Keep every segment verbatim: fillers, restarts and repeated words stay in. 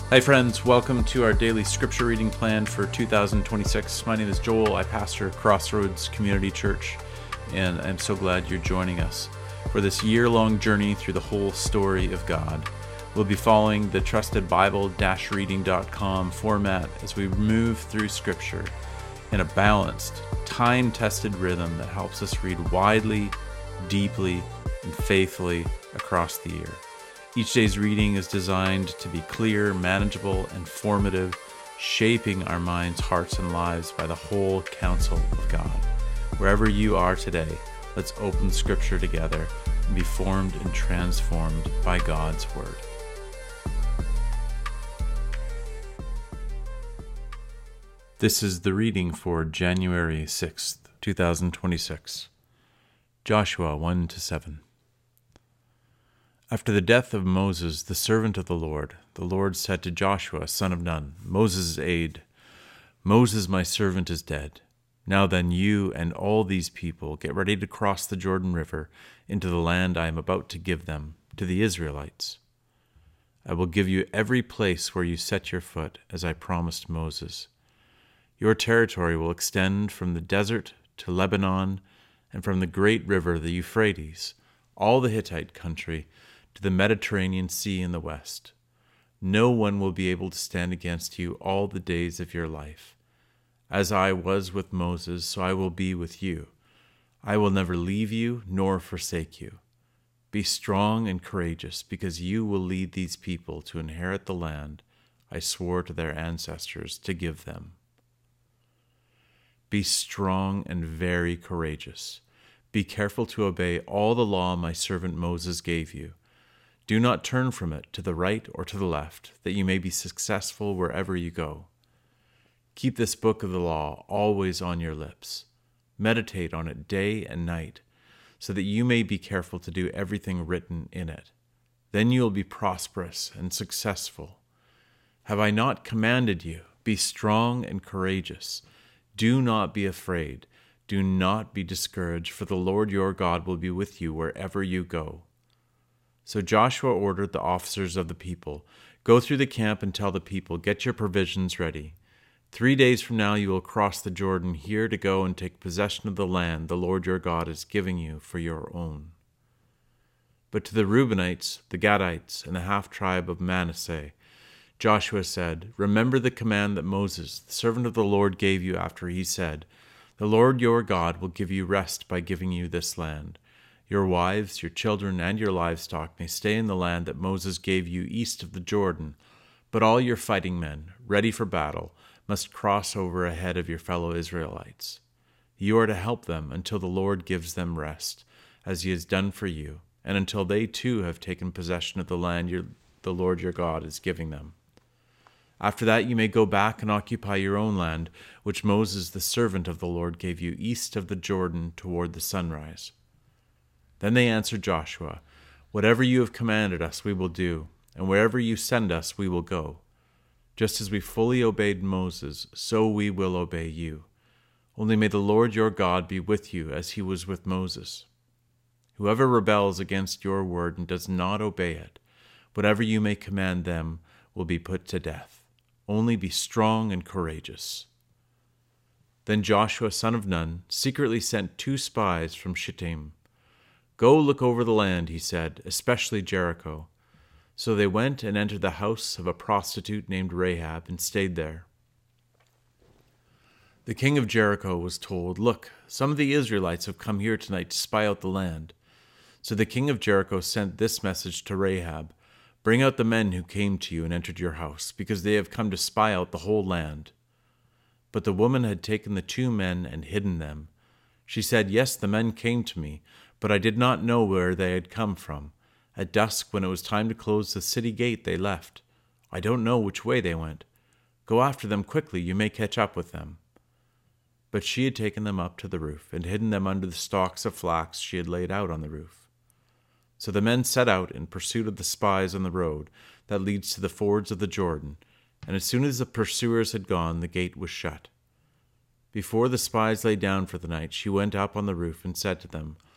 Hi friends, welcome to our daily scripture reading plan for two thousand twenty-six. My name is Joel. I pastor Crossroads Community Church, and I'm so glad you're joining us for this year-long journey through the whole story of God. We'll be following the trusted Bible reading dot com format as we move through scripture in a balanced, time-tested rhythm that helps us read widely, deeply, and faithfully across the year. Each day's reading is designed to be clear, manageable, and formative, shaping our minds, hearts, and lives by the whole counsel of God. Wherever you are today, let's open Scripture together and be formed and transformed by God's Word. This is the reading for January sixth, twenty twenty-six. Joshua one to seven. After the death of Moses, the servant of the Lord, the Lord said to Joshua, son of Nun, Moses' aide, Moses, my servant, is dead. Now then, you and all these people get ready to cross the Jordan River into the land I am about to give them, to the Israelites. I will give you every place where you set your foot, as I promised Moses. Your territory will extend from the desert to Lebanon, and from the great river, the Euphrates, all the Hittite country, to the Mediterranean Sea in the west. No one will be able to stand against you all the days of your life. As I was with Moses, so I will be with you. I will never leave you nor forsake you. Be strong and courageous, because you will lead these people to inherit the land I swore to their ancestors to give them. Be strong and very courageous. Be careful to obey all the law my servant Moses gave you. Do not turn from it to the right or to the left, that you may be successful wherever you go. Keep this book of the law always on your lips. Meditate on it day and night, so that you may be careful to do everything written in it. Then you will be prosperous and successful. Have I not commanded you? Be strong and courageous. Do not be afraid. Do not be discouraged, for the Lord your God will be with you wherever you go. So Joshua ordered the officers of the people, Go through the camp and tell the people, Get your provisions ready. Three days from now you will cross the Jordan here to go and take possession of the land the Lord your God is giving you for your own. But to the Reubenites, the Gadites, and the half-tribe of Manasseh, Joshua said, Remember the command that Moses, the servant of the Lord, gave you after he said, The Lord your God will give you rest by giving you this land. Your wives, your children, and your livestock may stay in the land that Moses gave you east of the Jordan, but all your fighting men, ready for battle, must cross over ahead of your fellow Israelites. You are to help them until the Lord gives them rest, as he has done for you, and until they too have taken possession of the land your, the Lord your God is giving them. After that you may go back and occupy your own land, which Moses the servant of the Lord gave you east of the Jordan toward the sunrise. Then they answered Joshua, Whatever you have commanded us we will do, and wherever you send us we will go. Just as we fully obeyed Moses, so we will obey you. Only may the Lord your God be with you as he was with Moses. Whoever rebels against your word and does not obey it, whatever you may command them will be put to death. Only be strong and courageous. Then Joshua son of Nun secretly sent two spies from Shittim. Go look over the land, he said, especially Jericho. So they went and entered the house of a prostitute named Rahab and stayed there. The king of Jericho was told, Look, some of the Israelites have come here tonight to spy out the land. So the king of Jericho sent this message to Rahab, Bring out the men who came to you and entered your house, because they have come to spy out the whole land. But the woman had taken the two men and hidden them. She said, Yes, the men came to me, but I did not know where they had come from. At dusk, when it was time to close the city gate, they left. I don't know which way they went. Go after them quickly, you may catch up with them. But she had taken them up to the roof and hidden them under the stalks of flax she had laid out on the roof. So the men set out in pursuit of the spies on the road that leads to the fords of the Jordan, and as soon as the pursuers had gone, the gate was shut. Before the spies lay down for the night, she went up on the roof and said to them,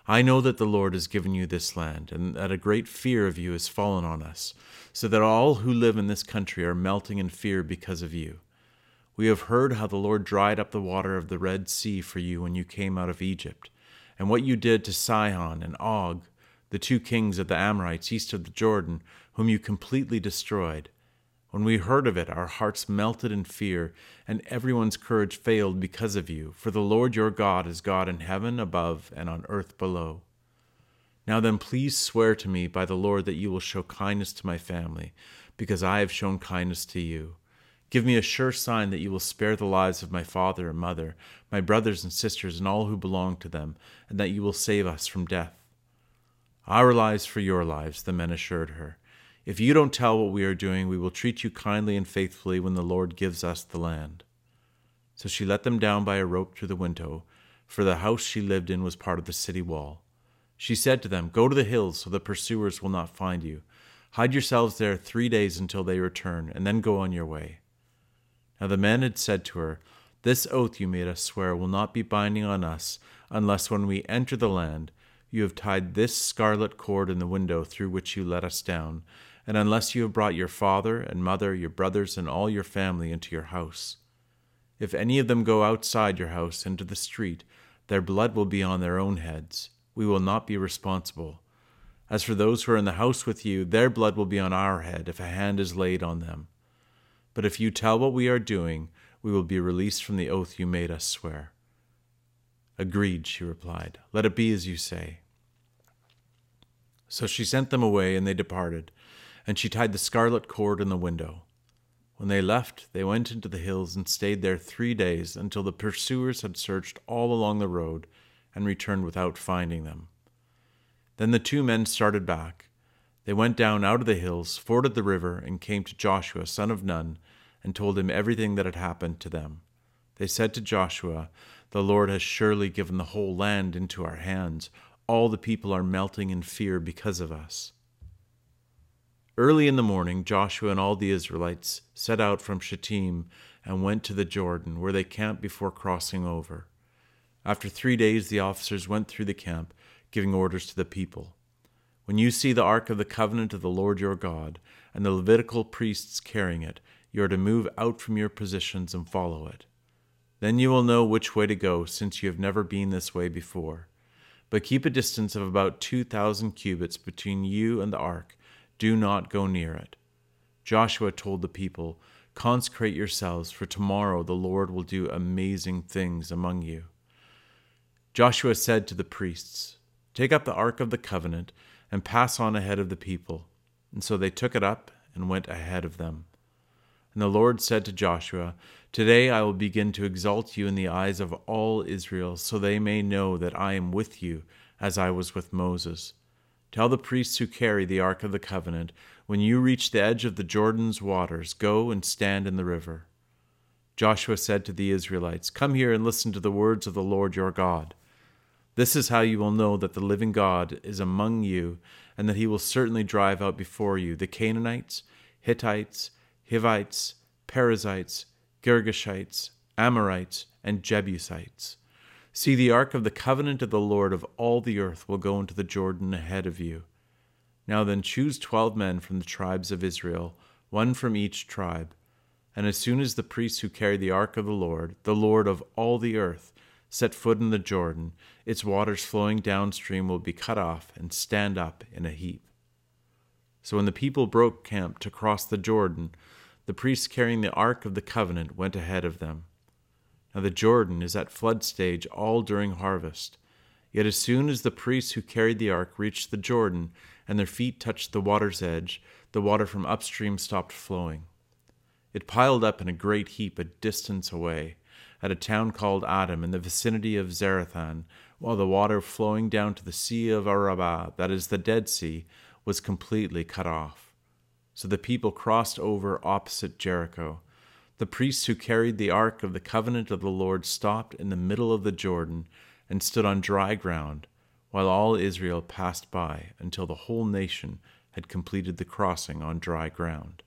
I know that the Lord has given you this land, and that a great fear of you has fallen on us, so that all who live in this country are melting in fear because of you. We have heard how the Lord dried up the water of the Red Sea for you when you came out of Egypt, and what you did to Sihon and Og, the two kings of the Amorites east of the Jordan, whom you completely destroyed. When we heard of it, our hearts melted in fear, and everyone's courage failed because of you, for the Lord your God is God in heaven above and on earth below. Now then, please swear to me by the Lord that you will show kindness to my family, because I have shown kindness to you. Give me a sure sign that you will spare the lives of my father and mother, my brothers and sisters, and all who belong to them, and that you will save us from death. Our lives for your lives, the men assured her. If you don't tell what we are doing, we will treat you kindly and faithfully when the Lord gives us the land. So she let them down by a rope through the window, for the house she lived in was part of the city wall. She said to them, Go to the hills so the pursuers will not find you. Hide yourselves there three days until they return, and then go on your way. Now the men had said to her, This oath you made us swear will not be binding on us, unless when we enter the land, you have tied this scarlet cord in the window through which you let us down, and unless you have brought your father and mother, your brothers, and all your family into your house. If any of them go outside your house into the street, their blood will be on their own heads. We will not be responsible. As for those who are in the house with you, their blood will be on our head if a hand is laid on them. But if you tell what we are doing, we will be released from the oath you made us swear. Agreed, she replied. Let it be as you say. So she sent them away, and they departed, and she tied the scarlet cord in the window. When they left, they went into the hills and stayed there three days until the pursuers had searched all along the road and returned without finding them. Then the two men started back. They went down out of the hills, forded the river, and came to Joshua, son of Nun, and told him everything that had happened to them. They said to Joshua, The Lord has surely given the whole land into our hands. All the people are melting in fear because of us. Early in the morning, Joshua and all the Israelites set out from Shittim and went to the Jordan, where they camped before crossing over. After three days, the officers went through the camp, giving orders to the people. When you see the ark of the covenant of the Lord your God, and the Levitical priests carrying it, you are to move out from your positions and follow it. Then you will know which way to go, since you have never been this way before. But keep a distance of about two thousand cubits between you and the ark. Do not go near it. Joshua told the people, Consecrate yourselves, for tomorrow the Lord will do amazing things among you. Joshua said to the priests, Take up the ark of the covenant and pass on ahead of the people. And so they took it up and went ahead of them. And the Lord said to Joshua, Today I will begin to exalt you in the eyes of all Israel, so they may know that I am with you, as I was with Moses. Tell the priests who carry the ark of the covenant, when you reach the edge of the Jordan's waters, go and stand in the river. Joshua said to the Israelites, Come here and listen to the words of the Lord your God. This is how you will know that the living God is among you, and that he will certainly drive out before you the Canaanites, Hittites, Hivites, Perizzites, Girgashites, Amorites, and Jebusites. See, the ark of the covenant of the Lord of all the earth will go into the Jordan ahead of you. Now then, choose twelve men from the tribes of Israel, one from each tribe. And as soon as the priests who carry the ark of the Lord, the Lord of all the earth, set foot in the Jordan, its waters flowing downstream will be cut off and stand up in a heap. So when the people broke camp to cross the Jordan, the priests carrying the ark of the covenant went ahead of them. Now the Jordan is at flood stage all during harvest. Yet as soon as the priests who carried the ark reached the Jordan and their feet touched the water's edge, the water from upstream stopped flowing. It piled up in a great heap a distance away, at a town called Adam in the vicinity of Zarethan, while the water flowing down to the Sea of Arabah, that is the Dead Sea, was completely cut off. So the people crossed over opposite Jericho. The priests who carried the ark of the covenant of the Lord stopped in the middle of the Jordan and stood on dry ground, while all Israel passed by until the whole nation had completed the crossing on dry ground.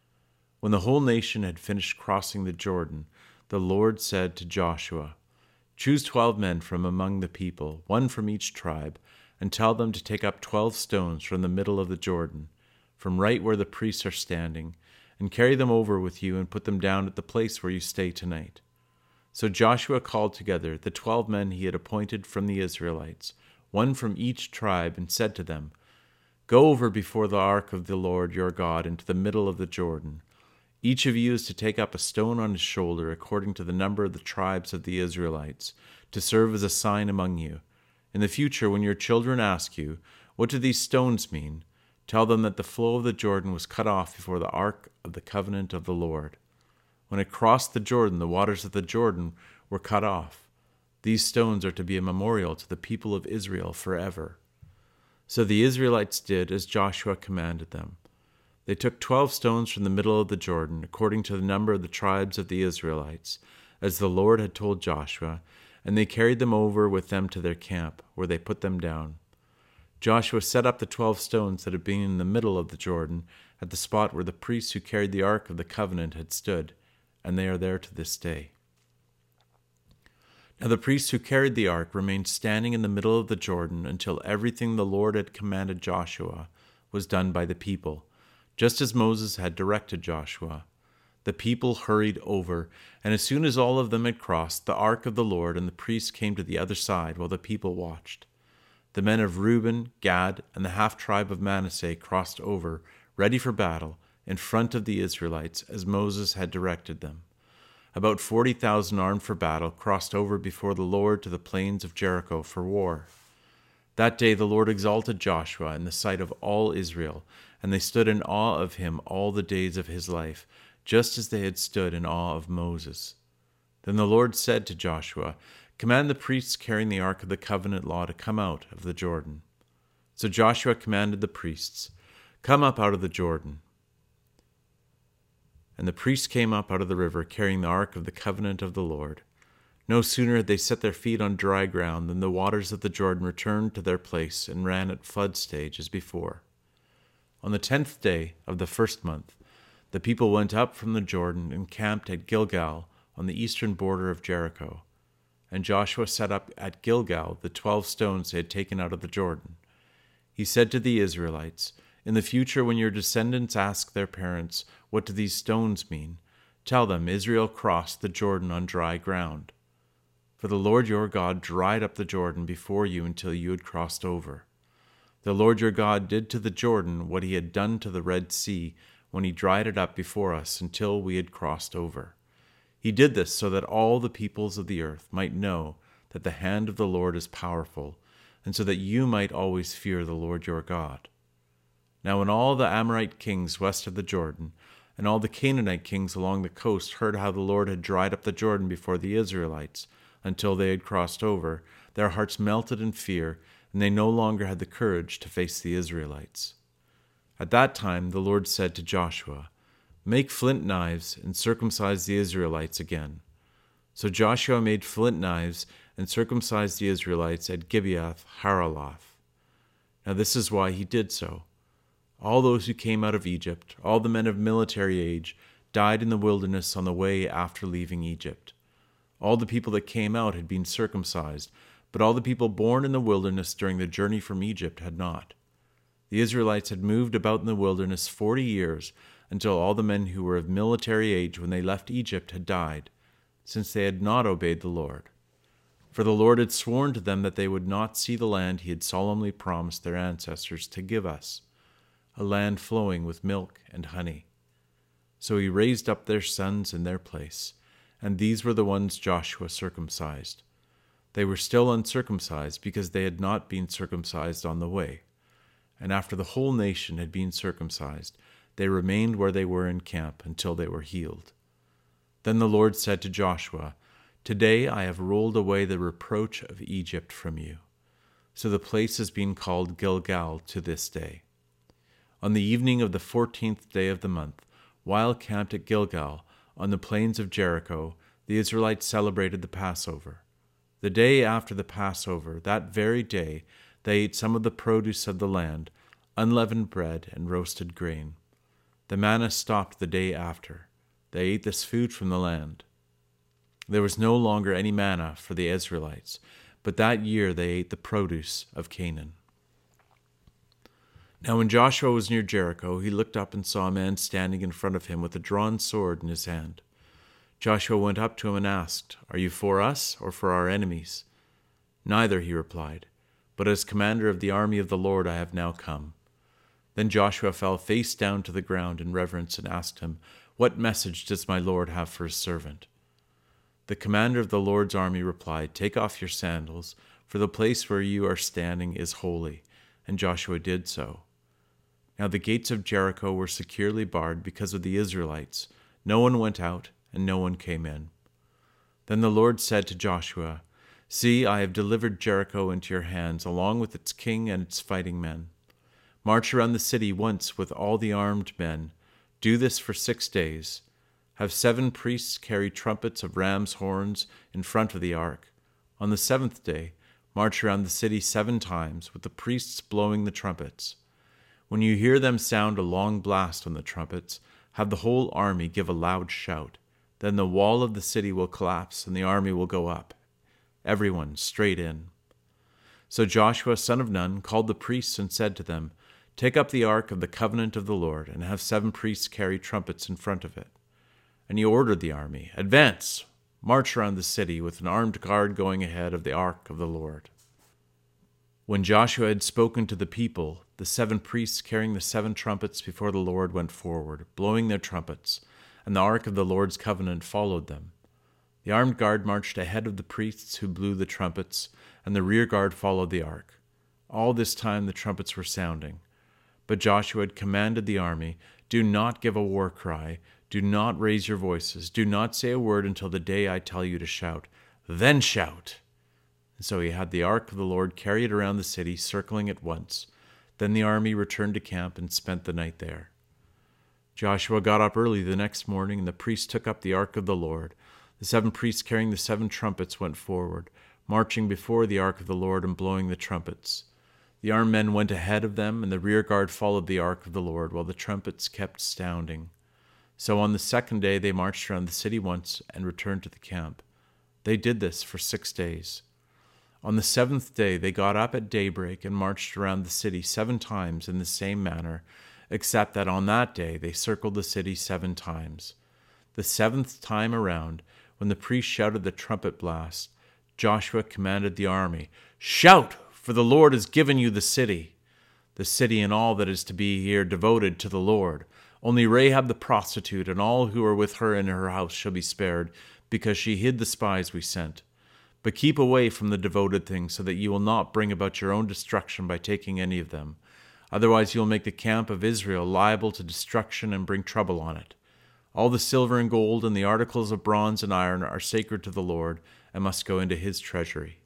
When the whole nation had finished crossing the Jordan, the Lord said to Joshua, Choose twelve men from among the people, one from each tribe, and tell them to take up twelve stones from the middle of the Jordan, from right where the priests are standing, and carry them over with you and put them down at the place where you stay tonight." So Joshua called together the twelve men he had appointed from the Israelites, one from each tribe, and said to them, "Go over before the ark of the Lord your God into the middle of the Jordan. Each of you is to take up a stone on his shoulder according to the number of the tribes of the Israelites, to serve as a sign among you. In the future, when your children ask you, 'What do these stones mean?' tell them that the flow of the Jordan was cut off before the ark of the covenant of the Lord. When it crossed the Jordan, the waters of the Jordan were cut off. These stones are to be a memorial to the people of Israel forever." So the Israelites did as Joshua commanded them. They took twelve stones from the middle of the Jordan, according to the number of the tribes of the Israelites, as the Lord had told Joshua, and they carried them over with them to their camp, where they put them down. Joshua set up the twelve stones that had been in the middle of the Jordan at the spot where the priests who carried the ark of the covenant had stood, and they are there to this day. Now the priests who carried the ark remained standing in the middle of the Jordan until everything the Lord had commanded Joshua was done by the people, just as Moses had directed Joshua. The people hurried over, and as soon as all of them had crossed, the ark of the Lord and the priests came to the other side while the people watched. The men of Reuben, Gad, and the half-tribe of Manasseh crossed over, ready for battle, in front of the Israelites, as Moses had directed them. About forty thousand armed for battle crossed over before the Lord to the plains of Jericho for war. That day the Lord exalted Joshua in the sight of all Israel, and they stood in awe of him all the days of his life, just as they had stood in awe of Moses. Then the Lord said to Joshua, "Command the priests carrying the ark of the covenant law to come out of the Jordan." So Joshua commanded the priests, "Come up out of the Jordan." And the priests came up out of the river, carrying the ark of the covenant of the Lord. No sooner had they set their feet on dry ground than the waters of the Jordan returned to their place and ran at flood stage as before. On the tenth day of the first month, the people went up from the Jordan and camped at Gilgal on the eastern border of Jericho. And Joshua set up at Gilgal the twelve stones they had taken out of the Jordan. He said to the Israelites, "In the future, when your descendants ask their parents, 'What do these stones mean?' tell them Israel crossed the Jordan on dry ground. For the Lord your God dried up the Jordan before you until you had crossed over. The Lord your God did to the Jordan what he had done to the Red Sea when he dried it up before us until we had crossed over. He did this so that all the peoples of the earth might know that the hand of the Lord is powerful, and so that you might always fear the Lord your God. Now when all the Amorite kings west of the Jordan and all the Canaanite kings along the coast heard how the Lord had dried up the Jordan before the Israelites until they had crossed over, their hearts melted in fear, and they no longer had the courage to face the Israelites. At that time the Lord said to Joshua, "Make flint knives and circumcise the Israelites again." So Joshua made flint knives and circumcised the Israelites at Gibeath Haraloth. Now this is why he did so. All those who came out of Egypt, all the men of military age, died in the wilderness on the way after leaving Egypt. All the people that came out had been circumcised, but all the people born in the wilderness during the journey from Egypt had not. The Israelites had moved about in the wilderness forty years, until all the men who were of military age when they left Egypt had died, since they had not obeyed the Lord. For the Lord had sworn to them that they would not see the land he had solemnly promised their ancestors to give us, a land flowing with milk and honey. So he raised up their sons in their place, and these were the ones Joshua circumcised. They were still uncircumcised because they had not been circumcised on the way. And after the whole nation had been circumcised, they remained where they were in camp until they were healed. Then the Lord said to Joshua, "Today I have rolled away the reproach of Egypt from you." So the place has been called Gilgal to this day. On the evening of the fourteenth day of the month, while camped at Gilgal on the plains of Jericho, the Israelites celebrated the Passover. The day after the Passover, that very day, they ate some of the produce of the land, unleavened bread and roasted grain. The manna stopped the day after. They ate this food from the land. There was no longer any manna for the Israelites, but that year they ate the produce of Canaan. Now when Joshua was near Jericho, he looked up and saw a man standing in front of him with a drawn sword in his hand. Joshua went up to him and asked, "Are you for us or for our enemies?" "Neither," he replied, "but as commander of the army of the Lord I have now come." Then Joshua fell face down to the ground in reverence and asked him, "What message does my Lord have for his servant?" The commander of the Lord's army replied, "Take off your sandals, for the place where you are standing is holy." And Joshua did so. Now the gates of Jericho were securely barred because of the Israelites. No one went out, and no one came in. Then the Lord said to Joshua, "See, I have delivered Jericho into your hands, along with its king and its fighting men. March around the city once with all the armed men. Do this for six days. Have seven priests carry trumpets of ram's horns in front of the ark. On the seventh day, march around the city seven times, with the priests blowing the trumpets. When you hear them sound a long blast on the trumpets, have the whole army give a loud shout. Then the wall of the city will collapse, and the army will go up, everyone straight in." So Joshua, son of Nun, called the priests and said to them, "Take up the ark of the covenant of the Lord, and have seven priests carry trumpets in front of it." And he ordered the army, "Advance, march around the city with an armed guard going ahead of the ark of the Lord." When Joshua had spoken to the people, the seven priests carrying the seven trumpets before the Lord went forward, blowing their trumpets, and the ark of the Lord's covenant followed them. The armed guard marched ahead of the priests who blew the trumpets, and the rear guard followed the ark. All this time the trumpets were sounding. But Joshua had commanded the army, "Do not give a war cry, do not raise your voices, do not say a word until the day I tell you to shout. Then shout!" And so he had the ark of the Lord carried around the city, circling it once. Then the army returned to camp and spent the night there. Joshua got up early the next morning, and the priests took up the ark of the Lord. The seven priests carrying the seven trumpets went forward, marching before the ark of the Lord and blowing the trumpets. The armed men went ahead of them, and the rear guard followed the ark of the Lord, while the trumpets kept sounding. So on the second day they marched around the city once and returned to the camp. They did this for six days. On the seventh day they got up at daybreak and marched around the city seven times in the same manner, except that on that day they circled the city seven times. The seventh time around, when the priest shouted the trumpet blast, Joshua commanded the army, "Shout, for the Lord has given you the city." The city and all that is to be here devoted to the Lord. Only Rahab the prostitute and all who are with her in her house shall be spared, because she hid the spies we sent. But keep away from the devoted things, so that you will not bring about your own destruction by taking any of them. Otherwise you will make the camp of Israel liable to destruction and bring trouble on it. All the silver and gold and the articles of bronze and iron are sacred to the Lord and must go into his treasury.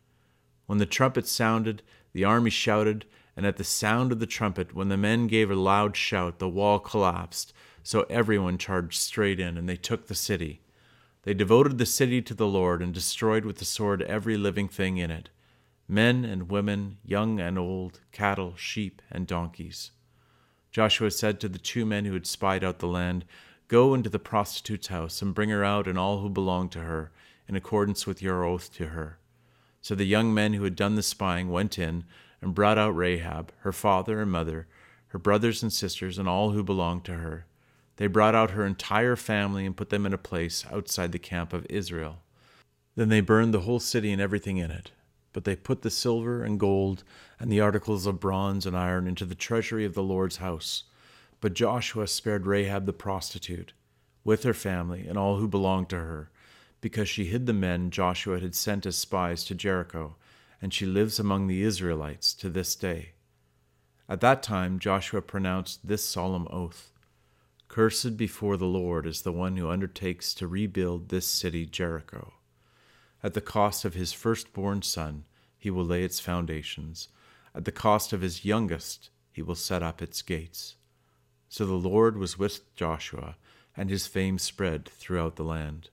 When the trumpet sounded, the army shouted, and at the sound of the trumpet, when the men gave a loud shout, the wall collapsed, so everyone charged straight in, and they took the city. They devoted the city to the Lord and destroyed with the sword every living thing in it, men and women, young and old, cattle, sheep, and donkeys. Joshua said to the two men who had spied out the land, "Go into the prostitute's house and bring her out and all who belong to her, in accordance with your oath to her." So the young men who had done the spying went in and brought out Rahab, her father and mother, her brothers and sisters, and all who belonged to her. They brought out her entire family and put them in a place outside the camp of Israel. Then they burned the whole city and everything in it. But they put the silver and gold and the articles of bronze and iron into the treasury of the Lord's house. But Joshua spared Rahab the prostitute, with her family and all who belonged to her, because she hid the men Joshua had sent as spies to Jericho, and she lives among the Israelites to this day. At that time Joshua pronounced this solemn oath: "Cursed before the Lord is the one who undertakes to rebuild this city Jericho. At the cost of his firstborn son he will lay its foundations. At the cost of his youngest he will set up its gates." So the Lord was with Joshua, and his fame spread throughout the land.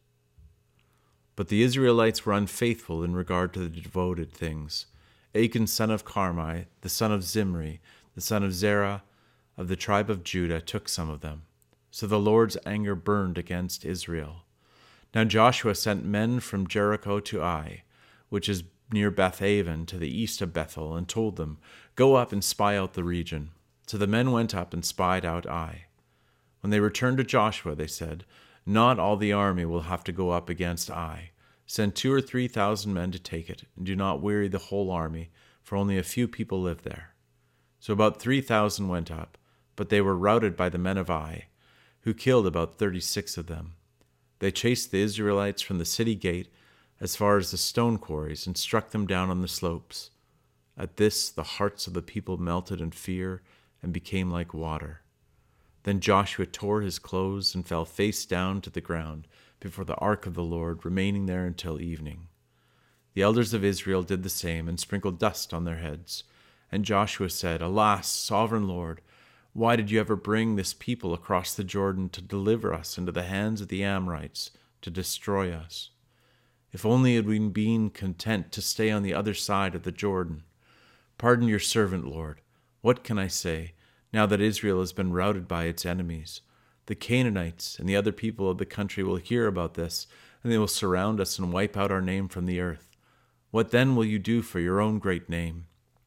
But the Israelites were unfaithful in regard to the devoted things. Achan son of Carmi, the son of Zimri, the son of Zerah, of the tribe of Judah, took some of them. So the Lord's anger burned against Israel. Now Joshua sent men from Jericho to Ai, which is near Beth-aven to the east of Bethel, and told them, "Go up and spy out the region." So the men went up and spied out Ai. When they returned to Joshua, they said, "Not all the army will have to go up against Ai. Send two or three thousand men to take it, and do not weary the whole army, for only a few people live there." So about three thousand went up, but they were routed by the men of Ai, who killed about thirty-six of them. They chased the Israelites from the city gate as far as the stone quarries and struck them down on the slopes. At this, the hearts of the people melted in fear and became like water. Then Joshua tore his clothes and fell face down to the ground before the ark of the Lord, remaining there until evening. The elders of Israel did the same and sprinkled dust on their heads. And Joshua said, "Alas, sovereign Lord, why did you ever bring this people across the Jordan to deliver us into the hands of the Amorites, to destroy us? If only had we been content to stay on the other side of the Jordan. Pardon your servant, Lord. What can I say, now that Israel has been routed by its enemies? The Canaanites and the other people of the country will hear about this, and they will surround us and wipe out our name from the earth. What then will you do for your own great name?"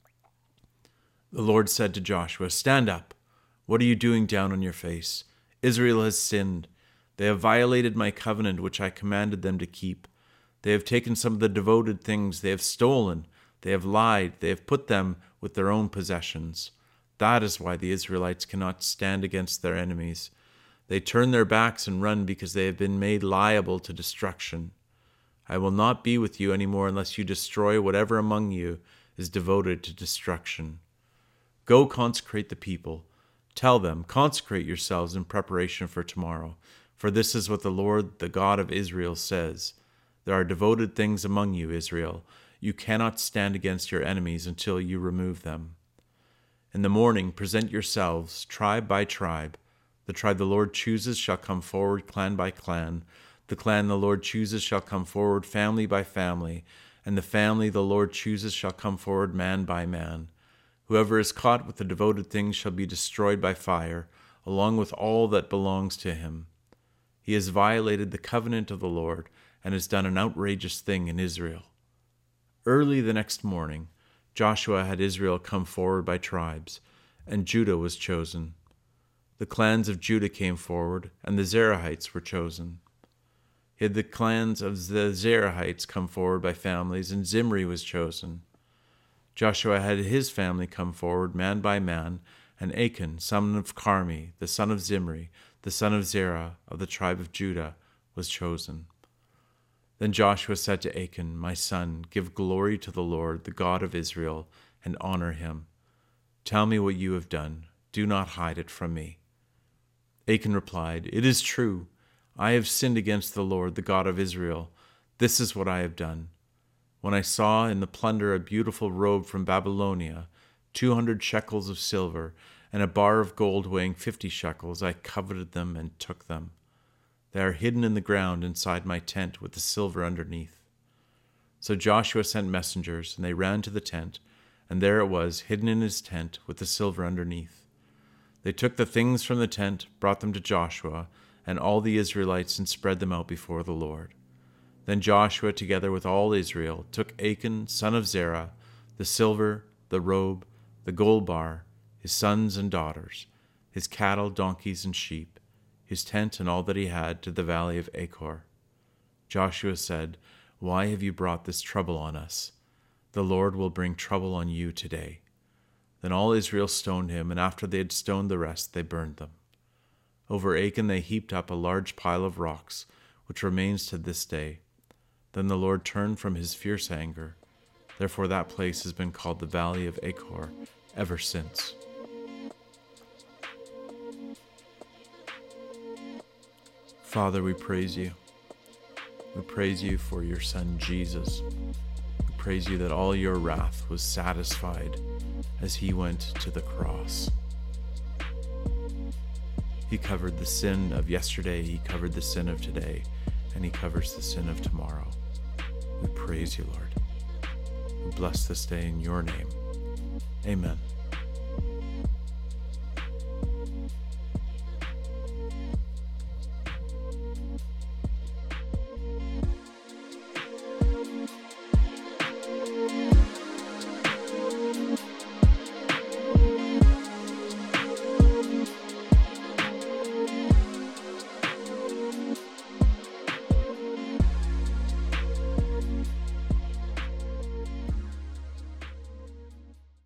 The Lord said to Joshua, "Stand up. What are you doing down on your face? Israel has sinned. They have violated my covenant which I commanded them to keep. They have taken some of the devoted things. They have stolen. They have lied. They have put them with their own possessions. That is why the Israelites cannot stand against their enemies. They turn their backs and run because they have been made liable to destruction. I will not be with you any more unless you destroy whatever among you is devoted to destruction. Go consecrate the people. Tell them, consecrate yourselves in preparation for tomorrow. For this is what the Lord, the God of Israel, says. There are devoted things among you, Israel. You cannot stand against your enemies until you remove them. In the morning, present yourselves, tribe by tribe. The tribe the Lord chooses shall come forward, clan by clan. The clan the Lord chooses shall come forward, family by family. And the family the Lord chooses shall come forward, man by man. Whoever is caught with the devoted things shall be destroyed by fire, along with all that belongs to him. He has violated the covenant of the Lord and has done an outrageous thing in Israel. Early the next morning, Joshua had Israel come forward by tribes, and Judah was chosen. The clans of Judah came forward, and the Zerahites were chosen. He had the clans of the Zerahites come forward by families, and Zimri was chosen. Joshua had his family come forward, man by man, and Achan, son of Carmi, the son of Zimri, the son of Zerah, of the tribe of Judah, was chosen. Then Joshua said to Achan, "My son, give glory to the Lord, the God of Israel, and honor him. Tell me what you have done. Do not hide it from me." Achan replied, "It is true. I have sinned against the Lord, the God of Israel. This is what I have done. When I saw in the plunder a beautiful robe from Babylonia, two hundred shekels of silver, and a bar of gold weighing fifty shekels, I coveted them and took them. They are hidden in the ground inside my tent with the silver underneath." So Joshua sent messengers, and they ran to the tent, and there it was, hidden in his tent with the silver underneath. They took the things from the tent, brought them to Joshua and all the Israelites, and spread them out before the Lord. Then Joshua, together with all Israel, took Achan, son of Zerah, the silver, the robe, the gold bar, his sons and daughters, his cattle, donkeys, and sheep, his tent and all that he had, to the valley of Achor. Joshua said, "Why have you brought this trouble on us? The Lord will bring trouble on you today." Then all Israel stoned him, and after they had stoned the rest, they burned them. Over Achan they heaped up a large pile of rocks, which remains to this day. Then the Lord turned from his fierce anger. Therefore that place has been called the Valley of Achor ever since. Father, we praise you. We praise you for your Son, Jesus. We praise you that all your wrath was satisfied as he went to the cross. He covered the sin of yesterday, he covered the sin of today, and he covers the sin of tomorrow. We praise you, Lord. We bless this day in your name. Amen.